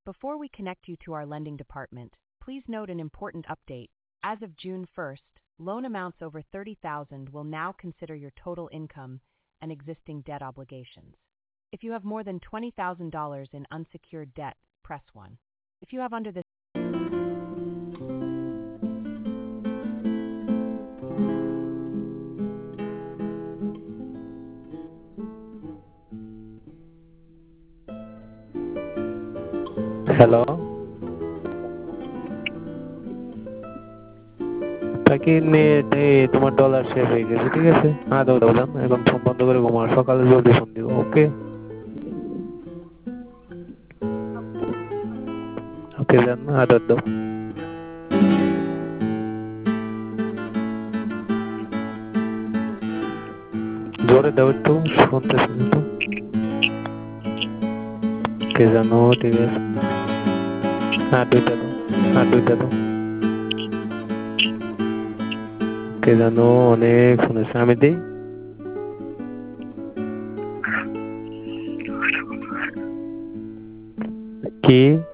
Before we connect you to our lending department, please note an important update. As of June 1st, loan amounts over $30,000 will now consider your total income and existing debt obligations. If you have more than $20,000 in unsecured debt, press 1. If you have under this hello, থাকি net তোমার dollar শেষ হয়ে গেছে, ঠিক আছে? দাও দাও যান, এখন ফোন বন্ধ করে ঘুমাও, সকালে জলদি ফোন দিব, ওকে? ওকে যান, আদার দাও। জোরে দাও একটু, শুনতেছি না তো। কে জানো, ঠিক আছে। দুইটা দাও, দুইটা দাও। কে জানো, অনেক শুনেছে, আমি দিই। কি